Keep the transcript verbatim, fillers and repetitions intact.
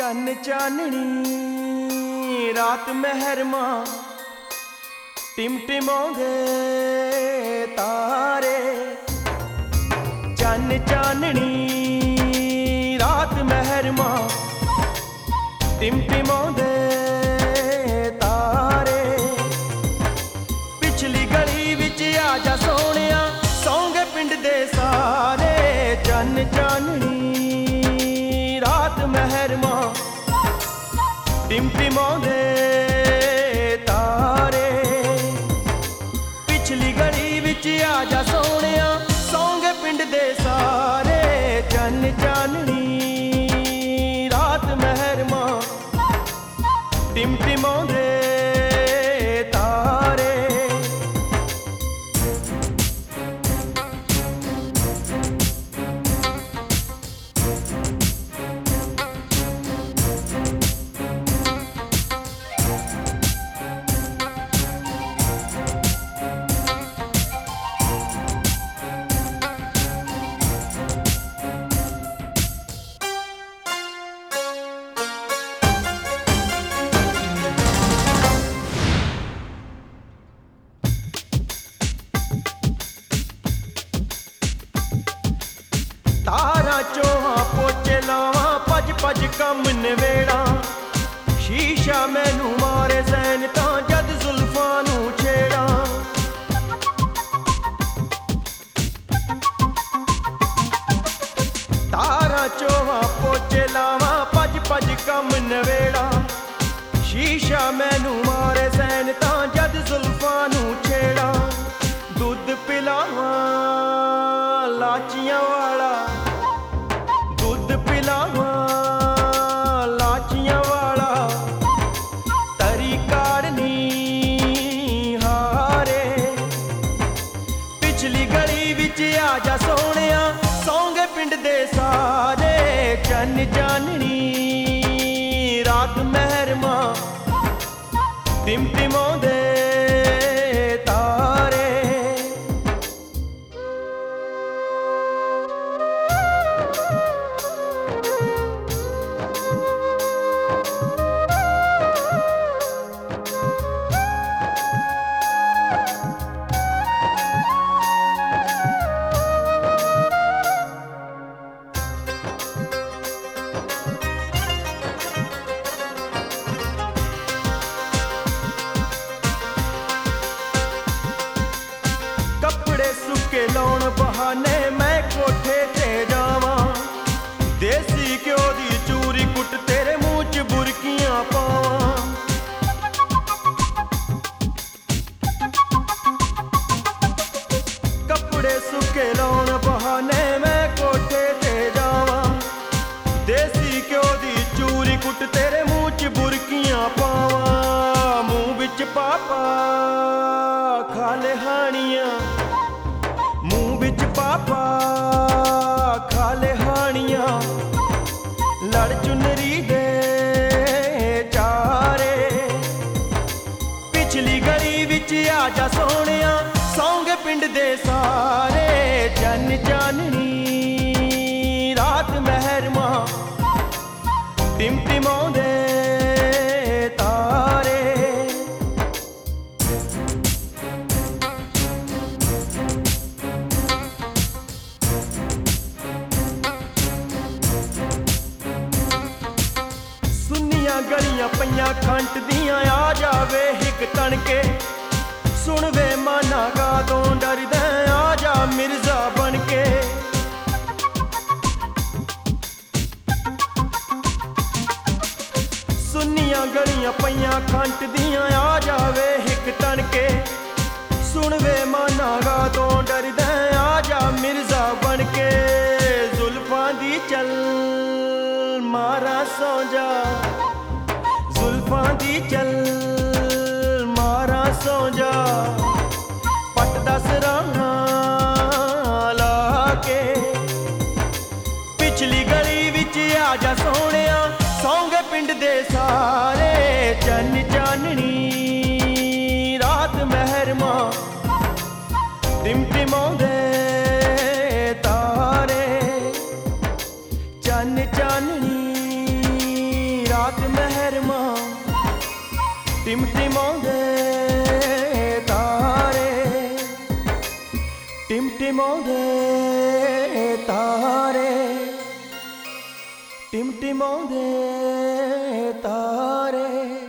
चन्न चाननी रात महरमा टिमटिमाउंदे तारे। चन्न चाननी रात महरमा टिमटिमाउंदे तारे। पिछली गली विच आजा सोहणिया सौंगे पिंड दे सारे। चन्न चाननी रात महरमा टिमटिमाउंदे तारे। पिछली गली विच आजा सोहणिया सौंगे पिंड दे सारे। चन्न चाननी रात महरमा टिमटिमाउंदे तारे। तारा चोहा पोचे लावां भज भज कम नवेड़ा। शीशा मैनू मारे सैन तां जद जुल्फां नू छेड़ा। तारा चोहा पोचे लावां भज भज कम नवेड़ा। शीशा मैनू मारे सैन तां जद जुल्फां नू छेड़ा। दुध पिलावां लाचियां वाला, दुध पिलावां लाचियां वाला। तरी काढ़नी हारे। पिछली गली विच आजा सोहणिया सौंगे पिंड दे सारे। चन्न चाननी रात महरमा टिमटिमाउंदे तारे। कपड़े सुके लाउण बहाने मैं कोठे ते जावां। देसी घ्यो दी चूरी कुट तेरे मूंह च बुरकियां पावां। कपड़े सुके लाउण बहाने मैं कोठे ते जावां। देसी घ्यो दी चूरी कुट तेरे मूंह च बुरकियां पावां। मूंह विच पापा खाले हानियां, मूंह विच पापा खाले हानियां। लड़ चुनरी दे चारे। पिछली गली विच आजा सोहणिया सौंगे पिंड दे सारे। चन्न चाननी रात महरमा टिमटिमाउंदे तारे। सुन्नियां गलियां पईयां खंट दियां आ जावे हिक तणके। सुन वे माना कातों डरदा आ जा मिर्जा बनके। सुन्नियां गलियां पईयां खंट दियां आ जावे हिक तणके। सुन वे माना कातों डरदा आ जा मिर्जा बनके। जुल्फां दी चल मारा सौ जा, जुल्फां दी चल मारा सौ जा। पट दस राणा ला के। पिछली गली विच आजा सोहणिया सौंगे पिंड दे सारे। चन्न चाननी ਟਿਮਟਿਮਾਉਂਦੇ ਤਾਰੇ, ਟਿਮਟਿਮਾਉਂਦੇ ਤਾਰੇ, ਟਿਮਟਿਮਾਉਂਦੇ ਤਾਰੇ।